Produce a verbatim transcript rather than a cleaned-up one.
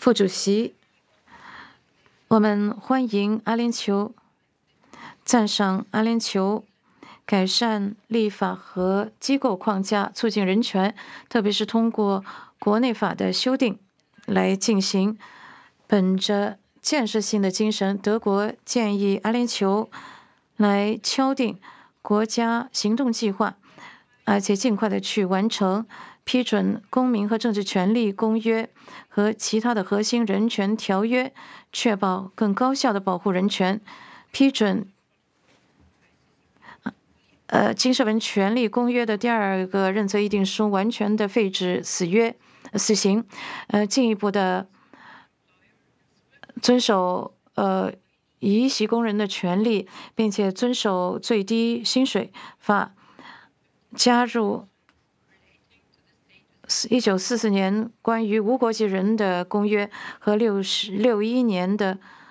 副主席，我们欢迎阿联酋，赞赏阿联酋改善立法和机构框架，促进人权，特别是通过国内法的修订来进行。本着建设性的精神，德国建议阿联酋来敲定国家行动计划，而且尽快的去完成批准公民和政治权利公约和其他的核心人权条约，确保更高效的保护人权。批准呃，《经社文权利公约》的第二个认责议定书完全的废止死约、死刑，呃，进一步的遵守呃移徙工人的权利，并且遵守最低薪水法，加入一九四四年关于无国籍人的公约和六十六一年的